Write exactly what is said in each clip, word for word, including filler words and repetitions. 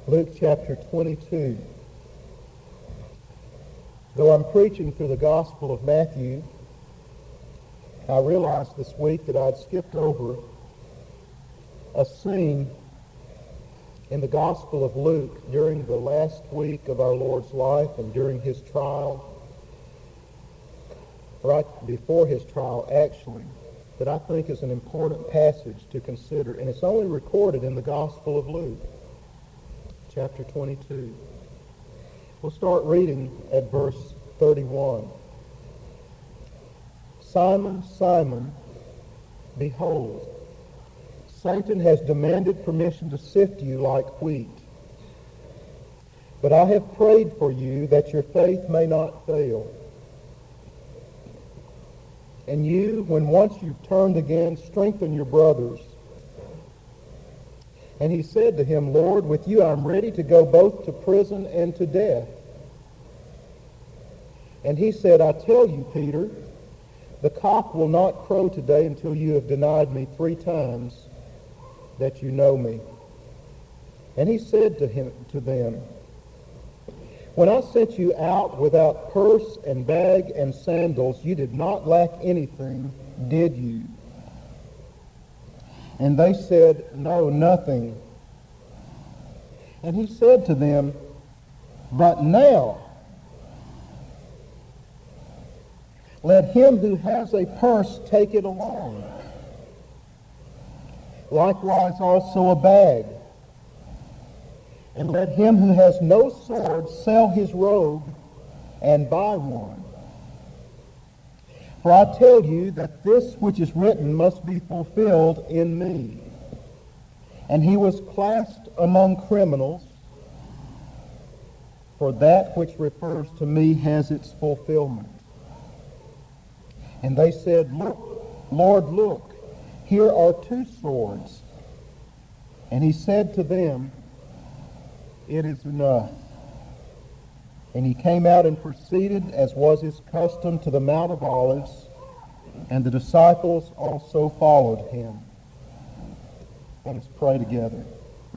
Luke chapter twenty-two. Though I'm preaching through the Gospel of Matthew, I realized this week that I'd skipped over a scene in the Gospel of Luke during the last week of our Lord's life and during his trial, right before his trial actually, that I think is an important passage to consider. And it's only recorded in the Gospel of Luke, chapter twenty-two. We'll start reading at verse thirty-one. Simon, Simon, behold, Satan has demanded permission to sift you like wheat. But I have prayed for you that your faith may not fail. And you, when once you've turned again, strengthen your brothers. And he said to him, Lord, with you I'm ready to go both to prison and to death. And he said, I tell you, Peter, the cock will not crow today until you have denied me three times that you know me. And he said to him, to them, when I sent you out without purse and bag and sandals, you did not lack anything, did you? And they said, no, nothing. And he said to them, but now, let him who has a purse take it along. Likewise also a bag. And let him who has no sword sell his robe and buy one. For I tell you that this which is written must be fulfilled in me. And he was classed among criminals, for that which refers to me has its fulfillment. And they said, look, Lord, look, here are two swords. And he said to them, it is enough. And he came out and proceeded, as was his custom, to the Mount of Olives, and the disciples also followed him. Let us pray together.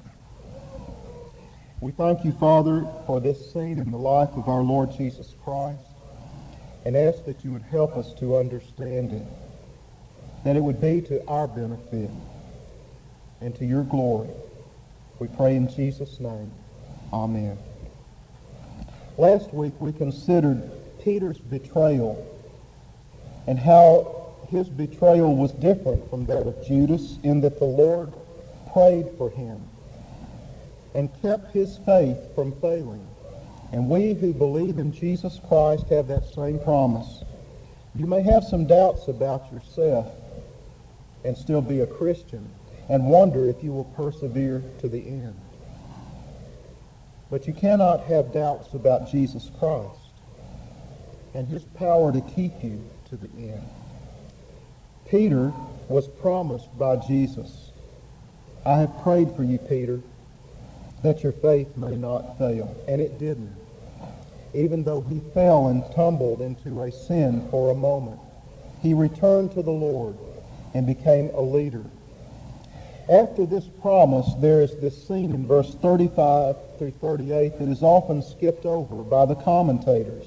We thank you, Father, for this scene in the life of our Lord Jesus Christ, and ask that you would help us to understand it, that it would be to our benefit and to your glory. We pray in Jesus' name. Amen. Last week we considered Peter's betrayal and how his betrayal was different from that of Judas in that the Lord prayed for him and kept his faith from failing. And we who believe in Jesus Christ have that same promise. You may have some doubts about yourself and still be a Christian and wonder if you will persevere to the end. But you cannot have doubts about Jesus Christ and his power to keep you to the end. Peter was promised by Jesus, I have prayed for you, Peter, that your faith may not fail. And it didn't. Even though he fell and tumbled into a sin for a moment, he returned to the Lord and became a leader. After this promise, there is this scene in verse thirty-five through thirty-eight that is often skipped over by the commentators.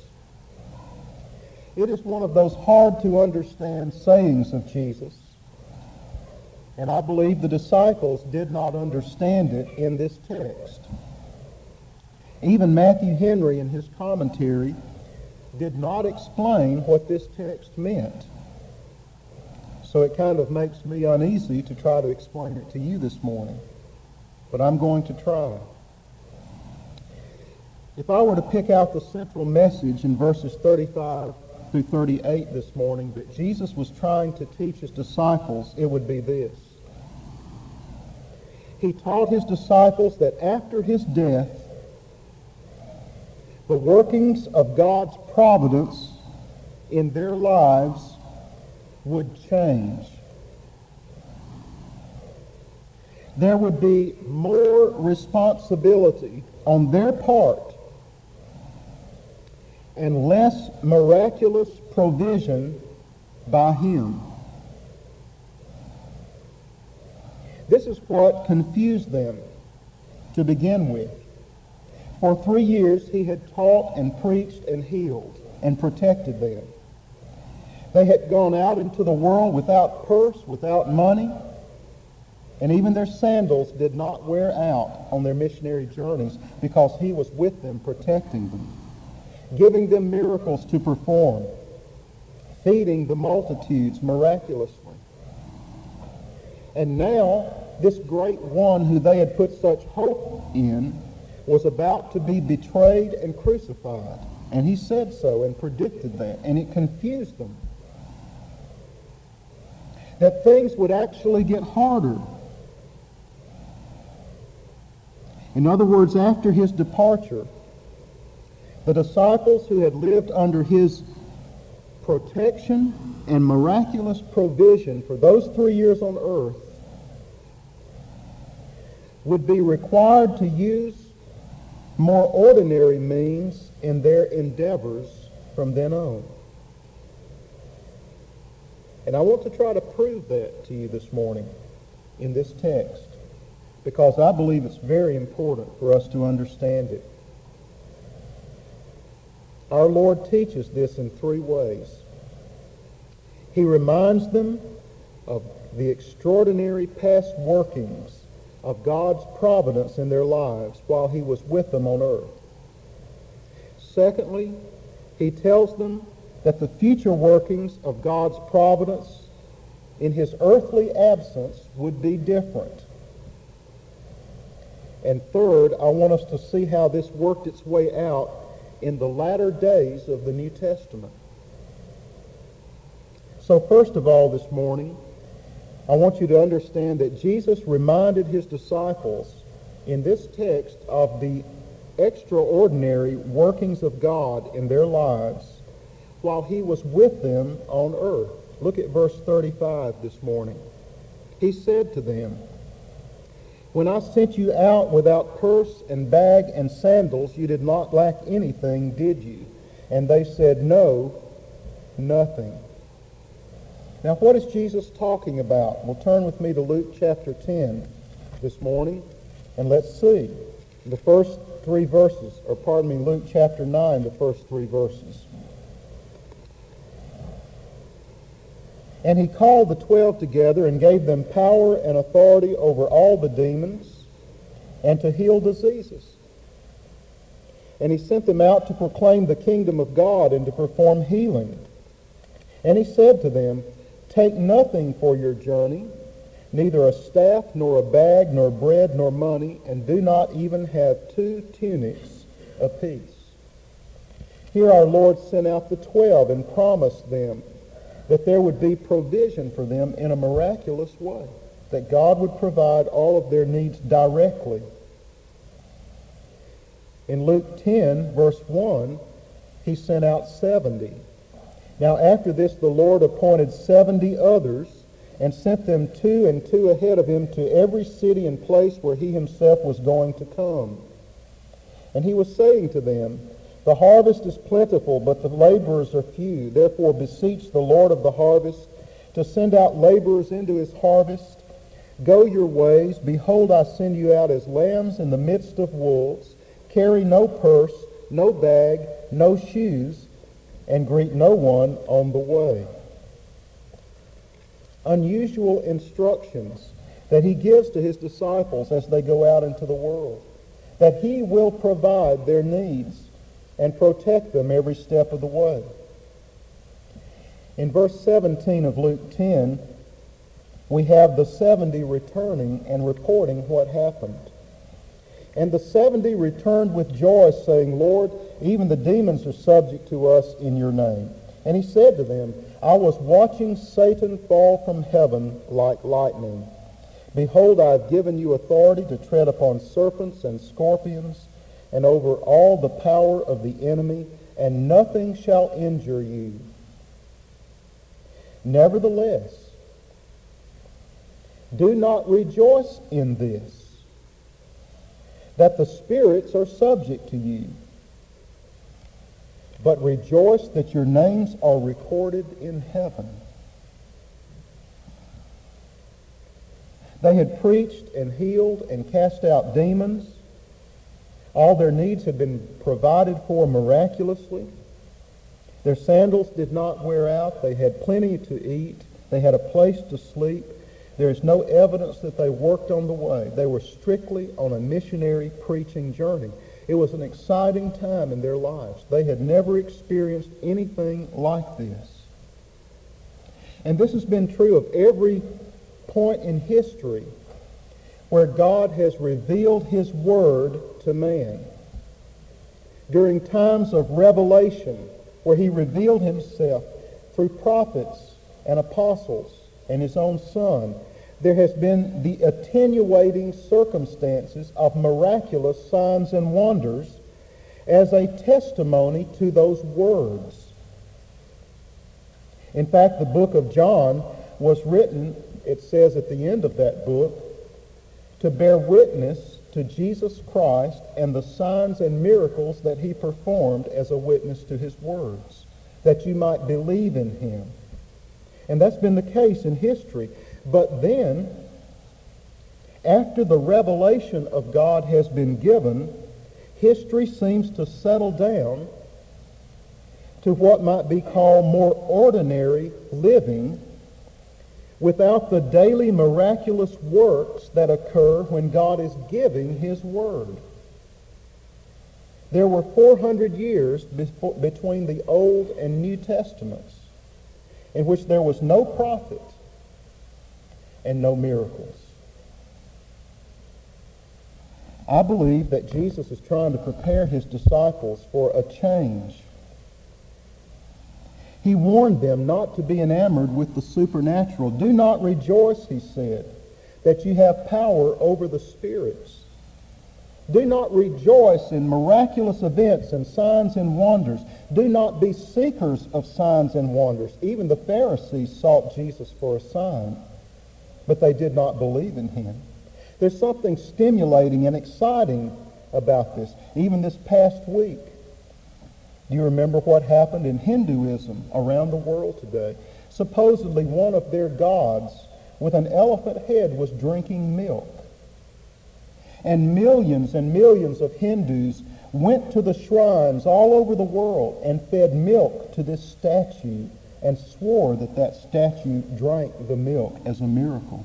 It is one of those hard to understand sayings of Jesus, and I believe the disciples did not understand it in this text. Even Matthew Henry in his commentary did not explain what this text meant. So it kind of makes me uneasy to try to explain it to you this morning. But I'm going to try. If I were to pick out the central message in verses thirty-five through thirty-eight this morning that Jesus was trying to teach his disciples, it would be this. He taught his disciples that after his death, the workings of God's providence in their lives would change. There would be more responsibility on their part and less miraculous provision by him. This is what confused them to begin with. For three years he had taught and preached and healed and protected them. They had gone out into the world without purse, without money, and even their sandals did not wear out on their missionary journeys because he was with them, protecting them, giving them miracles to perform, feeding the multitudes miraculously. And now, this great one who they had put such hope in was about to be betrayed and crucified. And he said so and predicted that, and it confused them. That things would actually get harder. In other words, after his departure, the disciples who had lived under his protection and miraculous provision for those three years on earth would be required to use more ordinary means in their endeavors from then on. And I want to try to prove that to you this morning in this text, because I believe it's very important for us to understand it. Our Lord teaches this in three ways. He reminds them of the extraordinary past workings of God's providence in their lives while he was with them on earth. Secondly, he tells them that the future workings of God's providence in his earthly absence would be different. And third, I want us to see how this worked its way out in the latter days of the New Testament. So first of all this morning, I want you to understand that Jesus reminded his disciples in this text of the extraordinary workings of God in their lives while he was with them on earth. Look at verse thirty-five this morning. He said to them, "When I sent you out without purse and bag and sandals, you did not lack anything, did you?" And they said, "No, nothing." Now, what is Jesus talking about? Well, turn with me to Luke chapter ten this morning, and let's see. The first three verses, or pardon me, Luke chapter nine, the first three verses. "And he called the twelve together and gave them power and authority over all the demons and to heal diseases. And he sent them out to proclaim the kingdom of God and to perform healing. And he said to them, 'Take nothing for your journey, neither a staff, nor a bag, nor bread, nor money, and do not even have two tunics apiece.'" Here our Lord sent out the twelve and promised them that there would be provision for them in a miraculous way, that God would provide all of their needs directly. In Luke ten, verse one, he sent out seventy. Now after this the Lord appointed seventy others and sent them two and two ahead of him to every city and place where he himself was going to come. And he was saying to them, "The harvest is plentiful, but the laborers are few. Therefore beseech the Lord of the harvest to send out laborers into his harvest. Go your ways. Behold, I send you out as lambs in the midst of wolves. Carry no purse, no bag, no shoes, and greet no one on the way." Unusual instructions that he gives to his disciples as they go out into the world, that he will provide their needs and protect them every step of the way. In verse seventeen of Luke ten, we have the seventy returning and reporting what happened. "And the seventy returned with joy, saying, 'Lord, even the demons are subject to us in your name.' And he said to them, 'I was watching Satan fall from heaven like lightning. Behold, I have given you authority to tread upon serpents and scorpions, and over all the power of the enemy, and nothing shall injure you. Nevertheless, do not rejoice in this, that the spirits are subject to you, but rejoice that your names are recorded in heaven.'" They had preached and healed and cast out demons, All their needs had been provided for miraculously. Their sandals did not wear out. They had plenty to eat. They had a place to sleep. There is no evidence that they worked on the way. They were strictly on a missionary preaching journey. It was an exciting time in their lives. They had never experienced anything like this. And this has been true of every point in history where God has revealed his word to man. During times of revelation, where he revealed himself through prophets and apostles and his own Son, there has been the attenuating circumstances of miraculous signs and wonders as a testimony to those words. In fact, the book of John was written, it says at the end of that book, to bear witness to Jesus Christ and the signs and miracles that he performed as a witness to his words, that you might believe in him. And that's been the case in history. But then, after the revelation of God has been given, history seems to settle down to what might be called more ordinary living without the daily miraculous works that occur when God is giving his word. There were four hundred years before, between the Old and New Testaments in which there was no prophet and no miracles. I believe that Jesus is trying to prepare his disciples for a change. He warned them not to be enamored with the supernatural. Do not rejoice, he said, that you have power over the spirits. Do not rejoice in miraculous events and signs and wonders. Do not be seekers of signs and wonders. Even the Pharisees sought Jesus for a sign, but they did not believe in him. There's something stimulating and exciting about this. Even this past week, do you remember what happened in Hinduism around the world today? Supposedly one of their gods with an elephant head was drinking milk. And millions and millions of Hindus went to the shrines all over the world and fed milk to this statue and swore that that statue drank the milk as a miracle.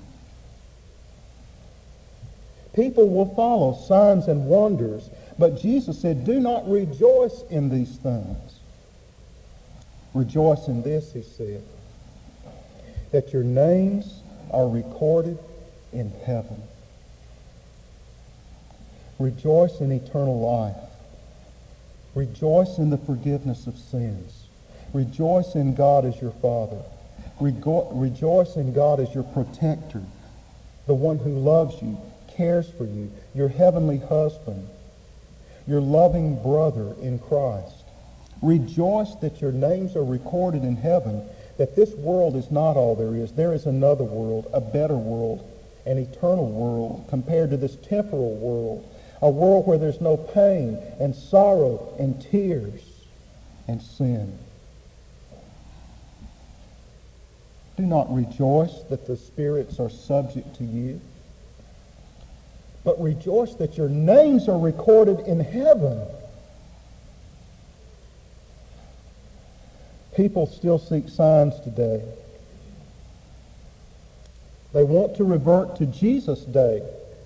People will follow signs and wonders, but Jesus said, do not rejoice in these things. Rejoice in this, he said, that your names are recorded in heaven. Rejoice in eternal life. Rejoice in the forgiveness of sins. Rejoice in God as your Father. Rego- rejoice in God as your protector, the one who loves you, cares for you, your heavenly husband, your loving brother in Christ. Rejoice that your names are recorded in heaven, that this world is not all there is. There is another world, a better world, an eternal world compared to this temporal world, a world where there's no pain and sorrow and tears and sin. Do not rejoice that the spirits are subject to you, but rejoice that your names are recorded in heaven. People still seek signs today. They want to revert to Jesus' day,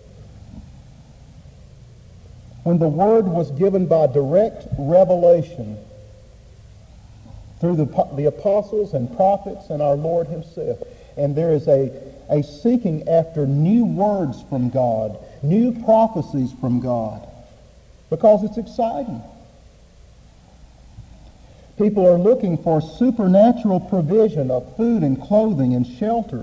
when the word was given by direct revelation through the, the apostles and prophets and our Lord himself. And there is a, a seeking after new words from God, new prophecies from God, because it's exciting. People are looking for supernatural provision of food and clothing and shelter,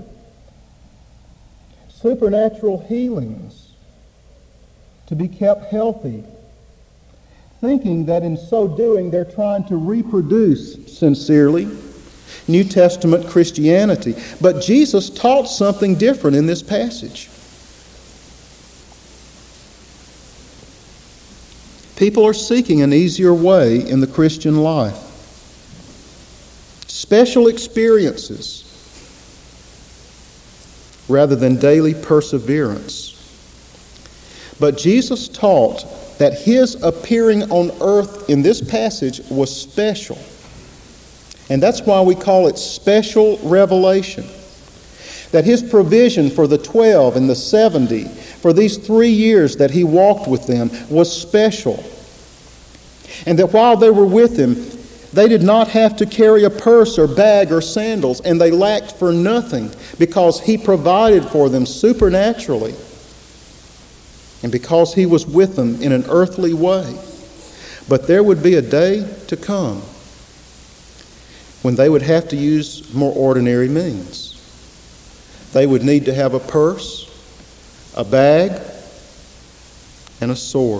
supernatural healings, to be kept healthy, thinking that in so doing they're trying to reproduce sincerely New Testament Christianity. But Jesus taught something different in this passage. People are seeking an easier way in the Christian life. Special experiences rather than daily perseverance. But Jesus taught that his appearing on earth in this passage was special. And that's why we call it special revelation. That his provision for the twelve and the seventy, for these three years that he walked with them, was special. And that while they were with him, they did not have to carry a purse or bag or sandals, and they lacked for nothing because he provided for them supernaturally and because he was with them in an earthly way. But there would be a day to come when they would have to use more ordinary means. They would need to have a purse, a bag, and a sword.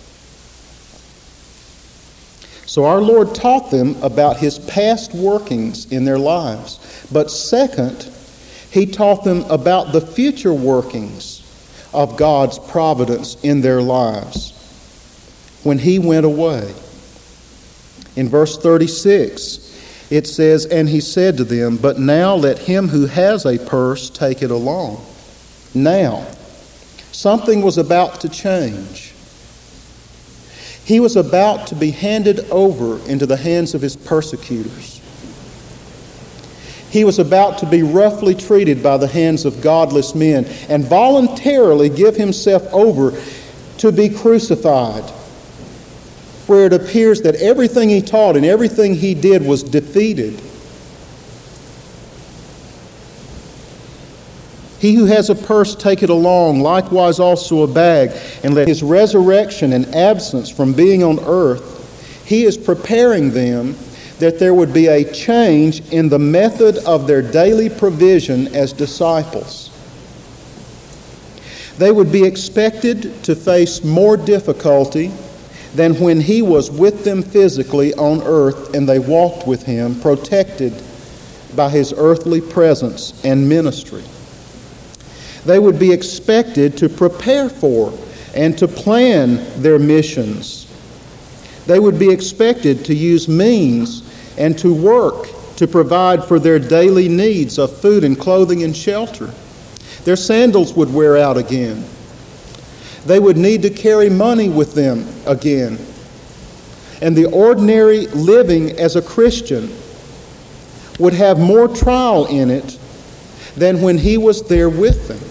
So our Lord taught them about his past workings in their lives. But second, he taught them about the future workings of God's providence in their lives when he went away. In verse thirty-six, it says, "And he said to them, But now let him who has a purse take it along." Now, something was about to change. He was about to be handed over into the hands of his persecutors. He was about to be roughly treated by the hands of godless men and voluntarily give himself over to be crucified, where it appears that everything he taught and everything he did was defeated. He who has a purse, take it along, likewise also a bag, and let his resurrection and absence from being on earth, he is preparing them that there would be a change in the method of their daily provision as disciples. They would be expected to face more difficulty than when he was with them physically on earth and they walked with him, protected by his earthly presence and ministry. They would be expected to prepare for and to plan their missions. They would be expected to use means and to work to provide for their daily needs of food and clothing and shelter. Their sandals would wear out again. They would need to carry money with them again. And the ordinary living as a Christian would have more trial in it than when he was there with them.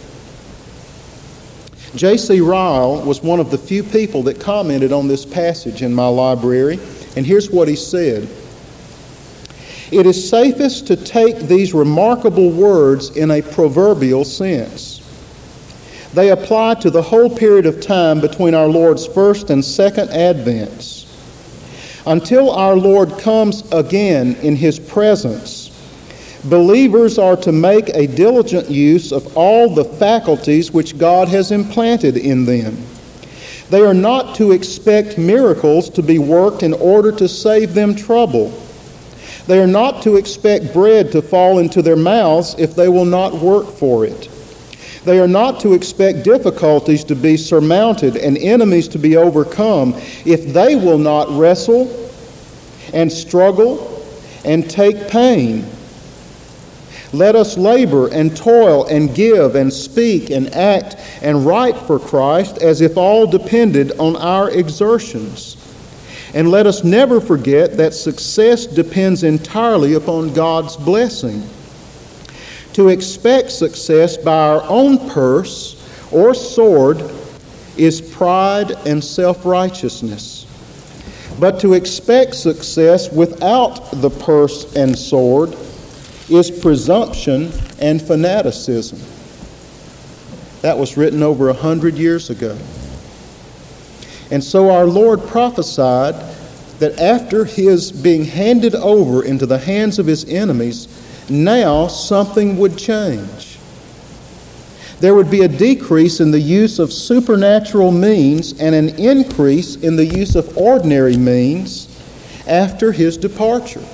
J C Ryle was one of the few people that commented on this passage in my library, and here's what he said. "It is safest to take these remarkable words in a proverbial sense. They apply to the whole period of time between our Lord's first and second advents. Until our Lord comes again in his presence, believers are to make a diligent use of all the faculties which God has implanted in them. They are not to expect miracles to be worked in order to save them trouble. They are not to expect bread to fall into their mouths if they will not work for it. They are not to expect difficulties to be surmounted and enemies to be overcome if they will not wrestle and struggle and take pain. Let us labor and toil and give and speak and act and write for Christ as if all depended on our exertions. And let us never forget that success depends entirely upon God's blessing. To expect success by our own purse or sword is pride and self-righteousness. But to expect success without the purse and sword is presumption and fanaticism. That was written over a hundred years ago. And so our Lord prophesied that after his being handed over into the hands of his enemies, now something would change. There would be a decrease in the use of supernatural means and an increase in the use of ordinary means after his departure.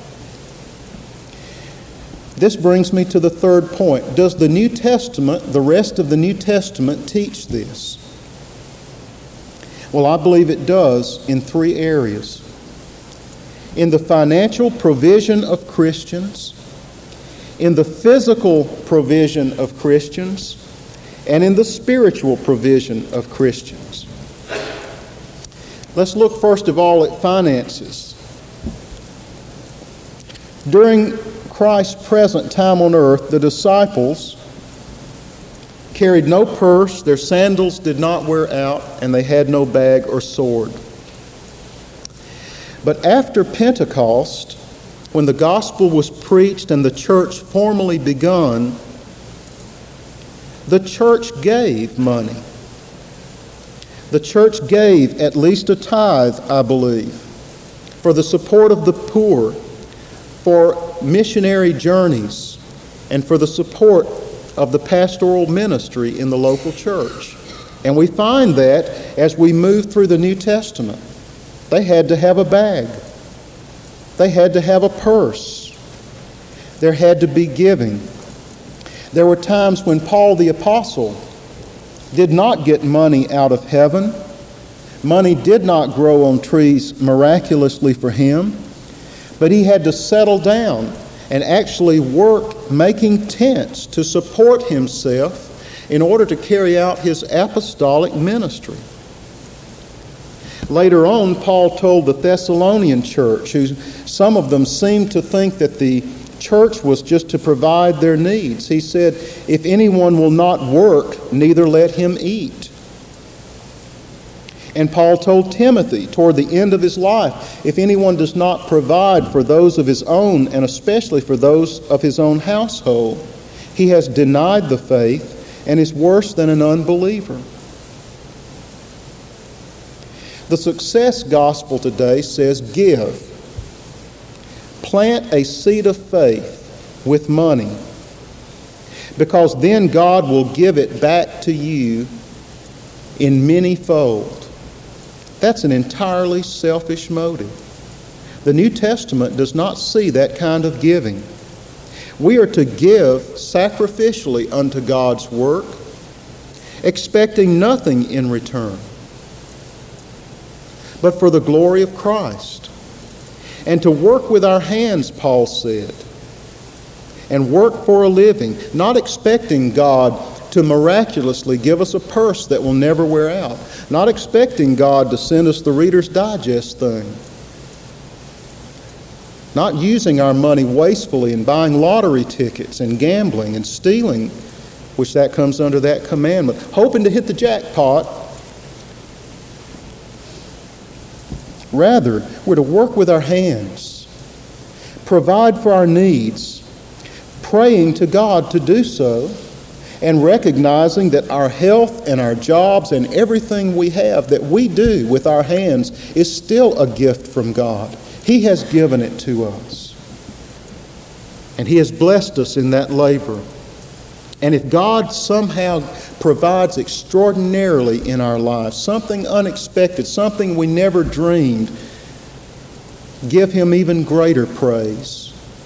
This brings me to the third point. Does the New Testament, the rest of the New Testament, teach this? Well, I believe it does in three areas. In the financial provision of Christians, in the physical provision of Christians, and in the spiritual provision of Christians. Let's look first of all at finances. During Christ's present time on earth, the disciples carried no purse, their sandals did not wear out, and they had no bag or sword. But after Pentecost, when the gospel was preached and the church formally begun, the church gave money. The church gave at least a tithe, I believe, for the support of the poor, for missionary journeys, and for the support of the pastoral ministry in the local church. And we find that as we move through the New Testament. They had to have a bag. They had to have a purse. There had to be giving. There were times when Paul the Apostle did not get money out of heaven. Money did not grow on trees miraculously for him, but he had to settle down and actually work making tents to support himself in order to carry out his apostolic ministry. Later on, Paul told the Thessalonian church, who some of them seemed to think that the church was just to provide their needs. He said, if anyone will not work, neither let him eat. And Paul told Timothy toward the end of his life, if anyone does not provide for those of his own, and especially for those of his own household, he has denied the faith and is worse than an unbeliever. The success gospel today says give. Plant a seed of faith with money, because then God will give it back to you in many-fold. That's an entirely selfish motive. The New Testament does not see that kind of giving. We are to give sacrificially unto God's work, expecting nothing in return, but for the glory of Christ. And to work with our hands, Paul said, and work for a living, not expecting God to miraculously give us a purse that will never wear out, not expecting God to send us the Reader's Digest thing, not using our money wastefully and buying lottery tickets and gambling and stealing, which that comes under that commandment, hoping to hit the jackpot. Rather, we're to work with our hands, provide for our needs, praying to God to do so, and recognizing that our health and our jobs and everything we have that we do with our hands is still a gift from God. He has given it to us. And He has blessed us in that labor. And if God somehow provides extraordinarily in our lives, something unexpected, something we never dreamed, give Him even greater praise.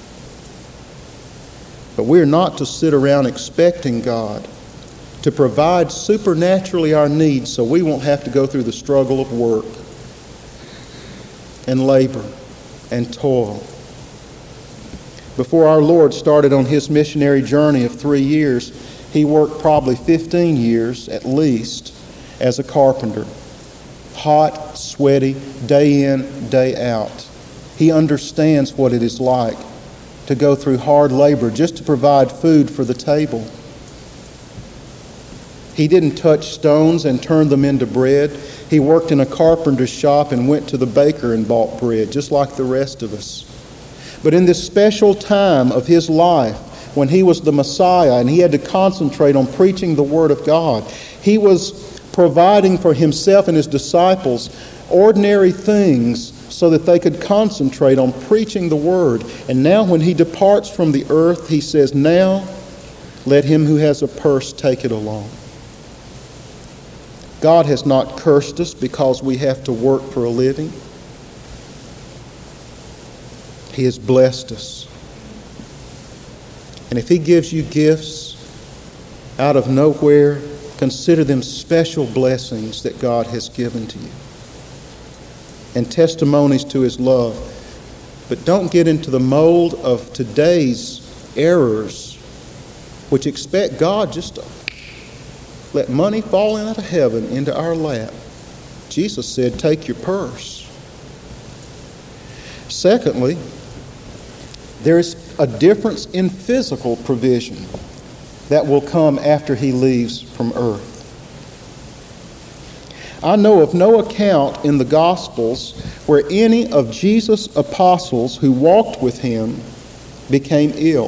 But we're not to sit around expecting God to provide supernaturally our needs so we won't have to go through the struggle of work and labor and toil. Before our Lord started on His missionary journey of three years, He worked probably fifteen years at least as a carpenter. Hot, sweaty, day in, day out. He understands what it is like to go through hard labor just to provide food for the table. He didn't touch stones and turn them into bread. He worked in a carpenter's shop and went to the baker and bought bread, just like the rest of us. But in this special time of his life, when he was the Messiah and he had to concentrate on preaching the Word of God, he was providing for himself and his disciples ordinary things so that they could concentrate on preaching the Word. And now when he departs from the earth, he says, now let him who has a purse take it along. God has not cursed us because we have to work for a living. He has blessed us. And if He gives you gifts out of nowhere, consider them special blessings that God has given to you and testimonies to His love. But don't get into the mold of today's errors, which expect God just to let money fall out of heaven into our lap Jesus said, take your purse. Secondly, there is a difference in physical provision that will come after he leaves from earth. I know of no account in the Gospels where any of Jesus' apostles who walked with him became ill.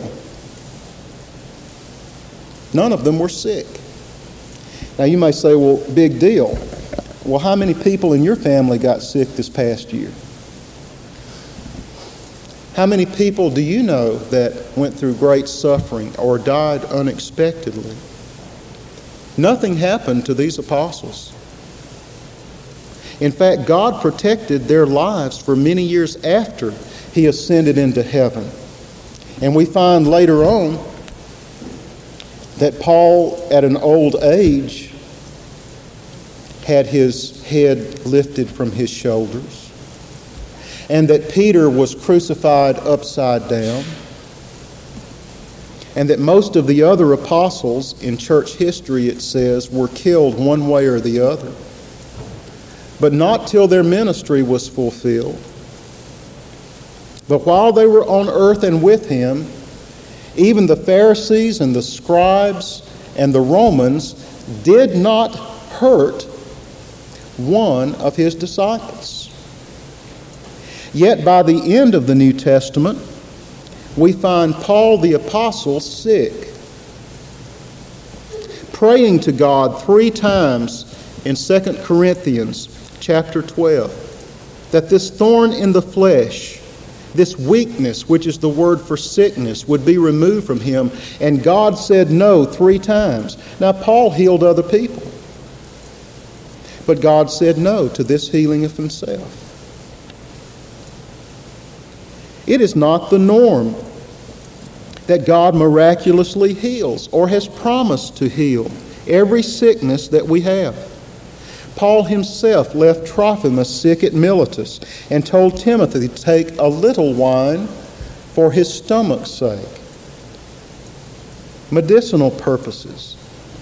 None of them were sick. Now you may say, well, big deal. Well, how many people in your family got sick this past year? How many people do you know that went through great suffering or died unexpectedly? Nothing happened to these apostles. In fact, God protected their lives for many years after he ascended into heaven. And we find later on that Paul, at an old age, had his head lifted from his shoulders, and that Peter was crucified upside down, and that most of the other apostles in church history, it says, were killed one way or the other. But not till their ministry was fulfilled. But while they were on earth and with him, even the Pharisees and the scribes and the Romans did not hurt one of his disciples. Yet by the end of the New Testament, we find Paul the Apostle sick, praying to God three times in Second Corinthians chapter twelve, that this thorn in the flesh, this weakness, which is the word for sickness, would be removed from him. And God said no three times. Now, Paul healed other people, but God said no to this healing of himself. It is not the norm that God miraculously heals or has promised to heal every sickness that we have. Paul himself left Trophimus sick at Miletus and told Timothy to take a little wine for his stomach's sake. Medicinal purposes.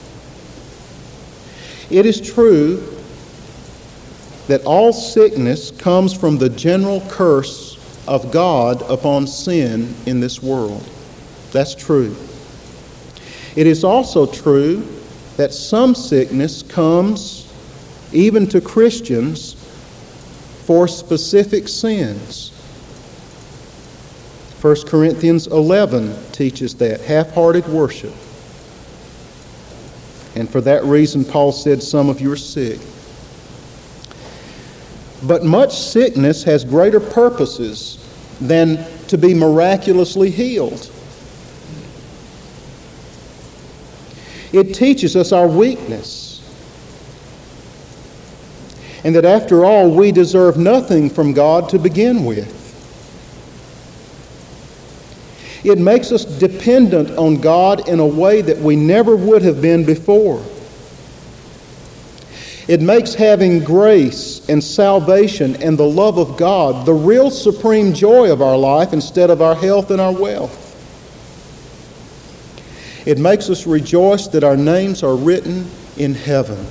It is true that all sickness comes from the general curse of God upon sin in this world. That's true. It is also true that some sickness comes even to Christians for specific sins. First Corinthians eleven teaches that, half-hearted worship. And for that reason, Paul said, some of you are sick. But much sickness has greater purposes than to be miraculously healed. It teaches us our weakness, and that after all, we deserve nothing from God to begin with. It makes us dependent on God in a way that we never would have been before. It makes having grace and salvation and the love of God the real supreme joy of our life instead of our health and our wealth. It makes us rejoice that our names are written in heaven,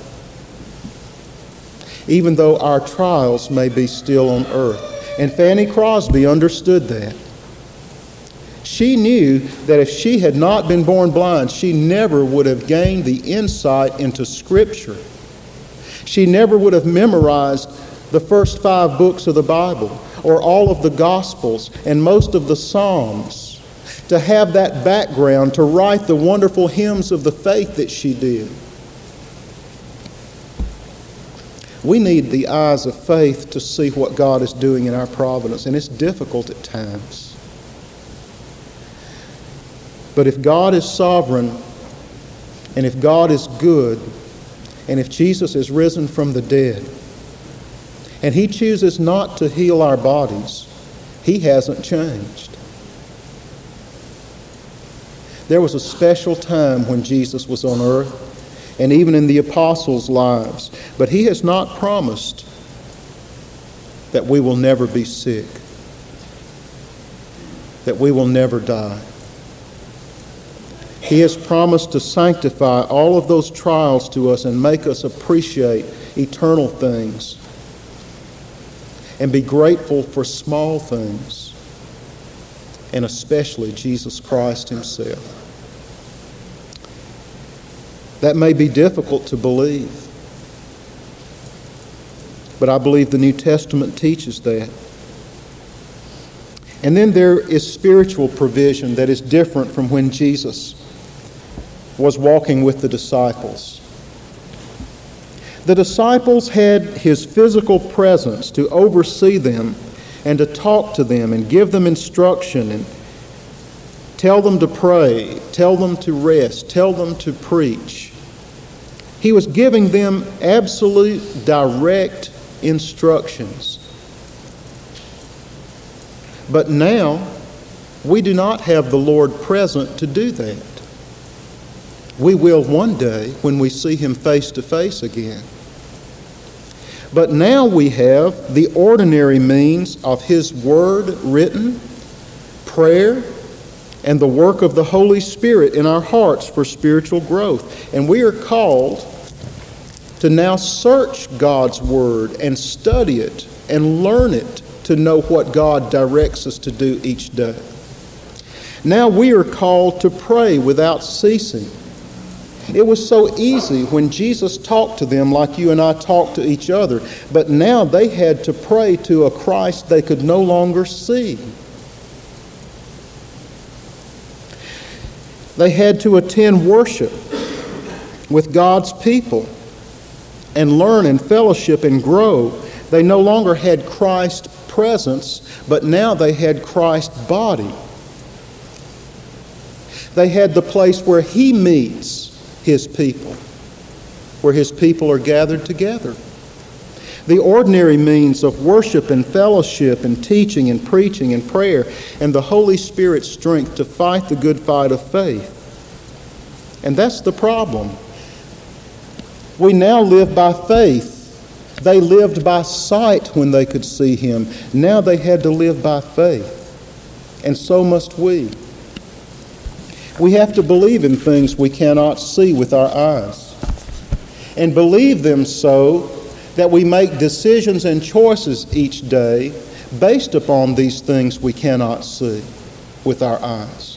even though our trials may be still on earth. And Fanny Crosby understood that. She knew that if she had not been born blind, she never would have gained the insight into Scripture. She never would have memorized the first five books of the Bible, or all of the Gospels, and most of the Psalms, to have that background to write the wonderful hymns of the faith that she did. We need the eyes of faith to see what God is doing in our providence, and it's difficult at times. But if God is sovereign, and if God is good, and if Jesus is risen from the dead, and he chooses not to heal our bodies, he hasn't changed. There was a special time when Jesus was on earth, and even in the apostles' lives. But he has not promised that we will never be sick, that we will never die. He has promised to sanctify all of those trials to us and make us appreciate eternal things and be grateful for small things, and especially Jesus Christ himself. That may be difficult to believe, but I believe the New Testament teaches that. And then there is spiritual provision that is different from when Jesus was walking with the disciples. The disciples had his physical presence to oversee them and to talk to them and give them instruction and tell them to pray, tell them to rest, tell them to preach. He was giving them absolute direct instructions. But now, we do not have the Lord present to do that. We will one day when we see him face to face again. But now we have the ordinary means of his word written, prayer, and the work of the Holy Spirit in our hearts for spiritual growth. And we are called to now search God's word and study it and learn it to know what God directs us to do each day. Now we are called to pray without ceasing. It was so easy when Jesus talked to them like you and I talk to each other, but now they had to pray to a Christ they could no longer see. They had to attend worship with God's people and learn and fellowship and grow. They no longer had Christ's presence, but now they had Christ's body. They had the place where he meets his people, where his people are gathered together. The ordinary means of worship and fellowship and teaching and preaching and prayer and the Holy Spirit's strength to fight the good fight of faith. And that's the problem. We now live by faith. They lived by sight when they could see him. Now they had to live by faith. And so must we. We have to believe in things we cannot see with our eyes, and believe them so that we make decisions and choices each day based upon these things we cannot see with our eyes.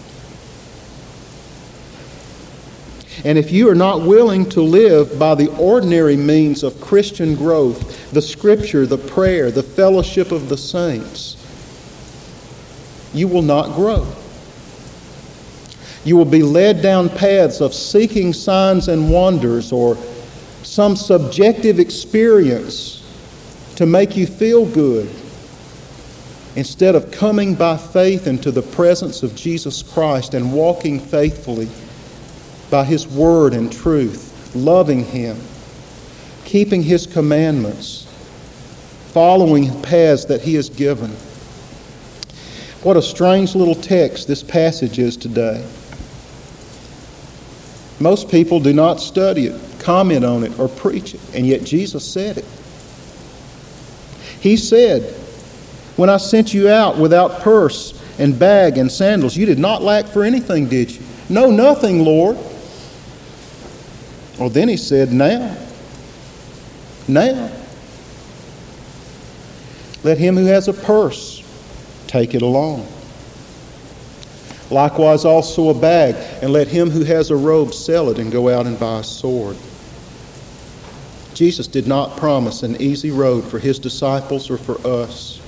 And if you are not willing to live by the ordinary means of Christian growth, the Scripture, the prayer, the fellowship of the saints, you will not grow. You will be led down paths of seeking signs and wonders or some subjective experience to make you feel good, instead of coming by faith into the presence of Jesus Christ and walking faithfully by his word and truth, loving him, keeping his commandments, following paths that he has given. What a strange little text this passage is today. Most people do not study it, comment on it, or preach it, and yet Jesus said it. He said, "When I sent you out without purse and bag and sandals, you did not lack for anything, did you?" "No, nothing, Lord." Well, then he said, now, now, let him who has a purse take it along. Likewise also a bag, and let him who has a robe sell it and go out and buy a sword. Jesus did not promise an easy road for his disciples or for us.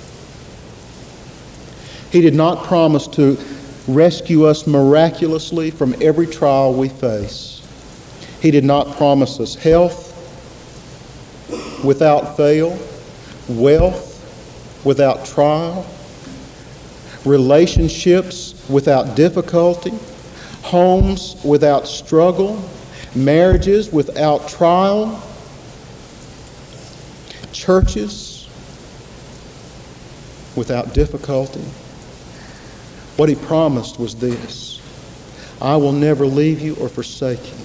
He did not promise to rescue us miraculously from every trial we face. He did not promise us health without fail, wealth without trial, relationships without difficulty, homes without struggle, marriages without trial, churches without difficulty. What he promised was this: I will never leave you or forsake you.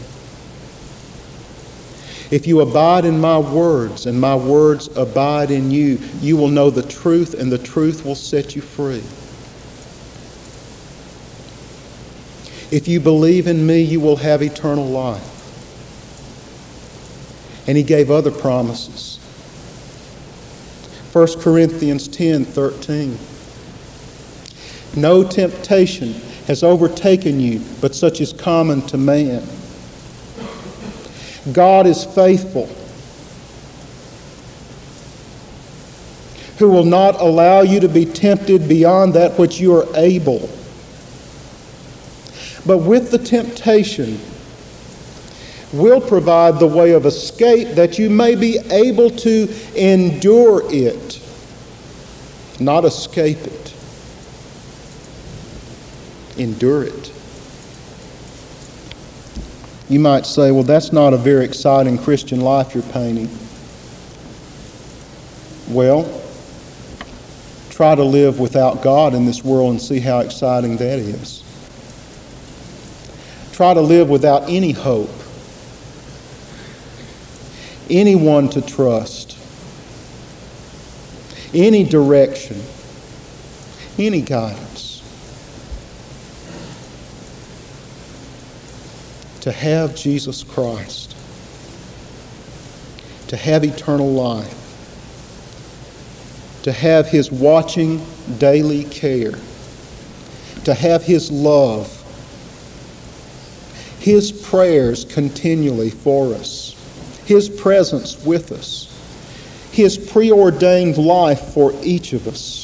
If you abide in my words and my words abide in you, you will know the truth, and the truth will set you free. If you believe in me, you will have eternal life. And he gave other promises. First Corinthians ten thirteen. No temptation has overtaken you, but such is common to man. God is faithful, who will not allow you to be tempted beyond that which you are able. But with the temptation, will provide the way of escape that you may be able to endure it, not escape it. Endure it. You might say, well, that's not a very exciting Christian life you're painting. Well, try to live without God in this world and see how exciting that is. Try to live without any hope, anyone to trust, any direction, any guidance. To have Jesus Christ, to have eternal life, to have His watching daily care, to have His love, His prayers continually for us, His presence with us, His preordained life for each of us,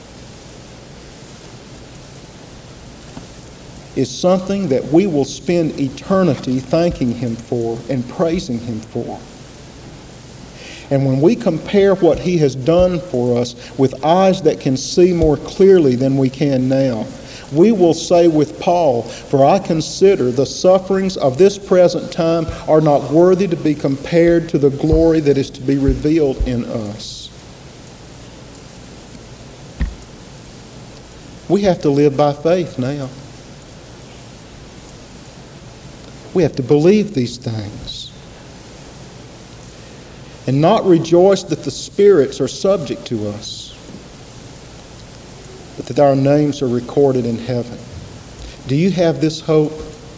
is something that we will spend eternity thanking Him for and praising Him for. And when we compare what He has done for us with eyes that can see more clearly than we can now, we will say with Paul, "For I consider the sufferings of this present time are not worthy to be compared to the glory that is to be revealed in us." We have to live by faith now. We have to believe these things and not rejoice that the spirits are subject to us, but that our names are recorded in heaven. Do you have this hope?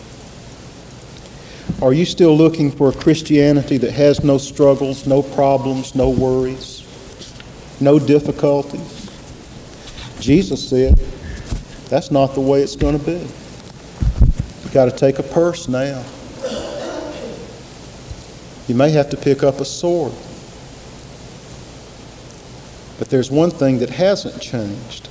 Are you still looking for a Christianity that has no struggles, no problems, no worries, no difficulties? Jesus said, that's not the way it's going to be. You've got to take a purse now. You may have to pick up a sword. But there's one thing that hasn't changed.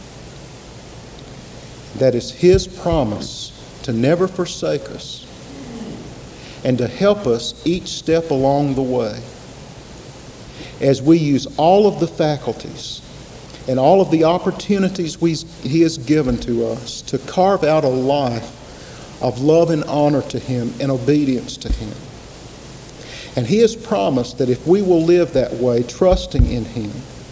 That is His promise to never forsake us and to help us each step along the way as we use all of the faculties and all of the opportunities we, He has given to us to carve out a life of love and honor to Him and obedience to Him. And He has promised that if we will live that way, trusting in Him,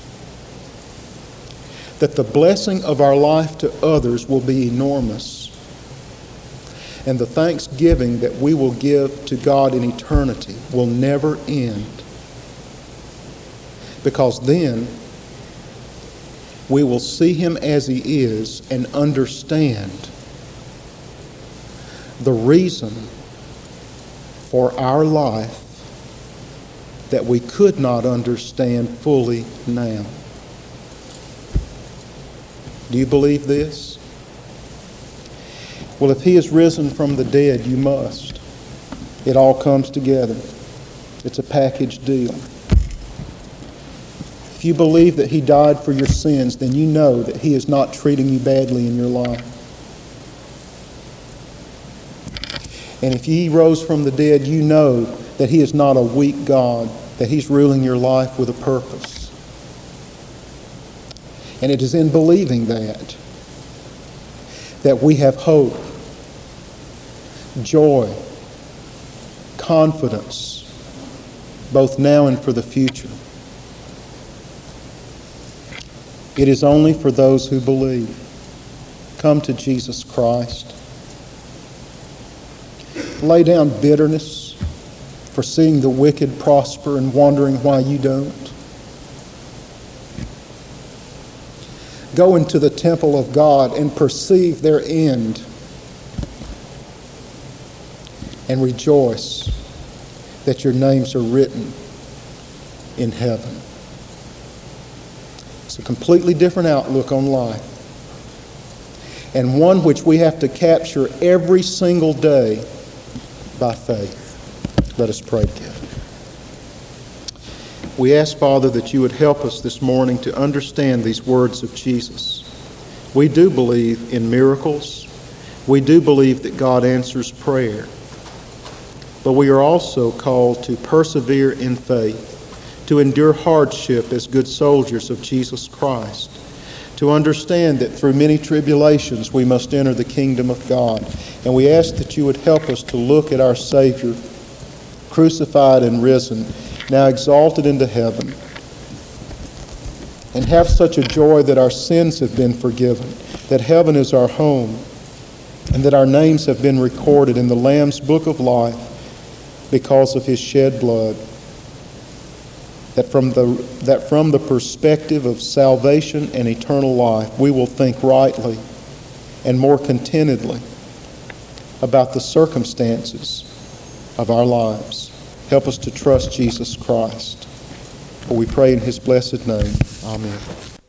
that the blessing of our life to others will be enormous. And the thanksgiving that we will give to God in eternity will never end. Because then we will see Him as He is and understand the reason for our life that we could not understand fully now. Do you believe this? Well, if He is risen from the dead, you must. It all comes together. It's a package deal. If you believe that He died for your sins, then you know that He is not treating you badly in your life. And if He rose from the dead, you know that He is not a weak God, that He's ruling your life with a purpose. And it is in believing that that we have hope, joy, confidence, both now and for the future. It is only for those who believe. Come to Jesus Christ. Lay down bitterness for seeing the wicked prosper and wondering why you don't. Go into the temple of God and perceive their end and rejoice that your names are written in heaven. It's a completely different outlook on life, and one which we have to capture every single day by faith. Let us pray together. We ask, Father, that you would help us this morning to understand these words of Jesus. We do believe in miracles. We do believe that God answers prayer. But we are also called to persevere in faith, to endure hardship as good soldiers of Jesus Christ, to understand that through many tribulations we must enter the kingdom of God. And we ask that you would help us to look at our Savior, crucified and risen, now exalted into heaven, and have such a joy that our sins have been forgiven, that heaven is our home, and that our names have been recorded in the Lamb's book of life because of his shed blood. That from the, that from the perspective of salvation and eternal life, we will think rightly and more contentedly about the circumstances of our lives. Help us to trust Jesus Christ. For we pray in his blessed name. Amen.